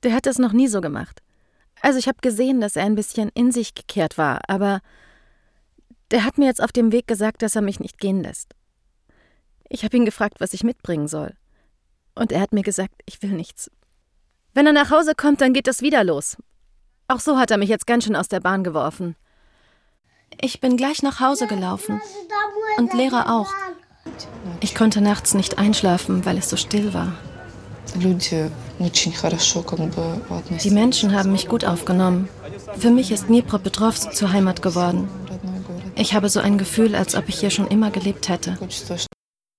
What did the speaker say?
Der hat das noch nie so gemacht. Also ich habe gesehen, dass er ein bisschen in sich gekehrt war, aber der hat mir jetzt auf dem Weg gesagt, dass er mich nicht gehen lässt. Ich habe ihn gefragt, was ich mitbringen soll. Und er hat mir gesagt, ich will nichts. Wenn er nach Hause kommt, dann geht es wieder los. Auch so hat er mich jetzt ganz schön aus der Bahn geworfen. Ich bin gleich nach Hause gelaufen. Und Lehrer auch. Ich konnte nachts nicht einschlafen, weil es so still war. Die Menschen haben mich gut aufgenommen. Für mich ist Dnipropetrovsk zur Heimat geworden. Ich habe so ein Gefühl, als ob ich hier schon immer gelebt hätte.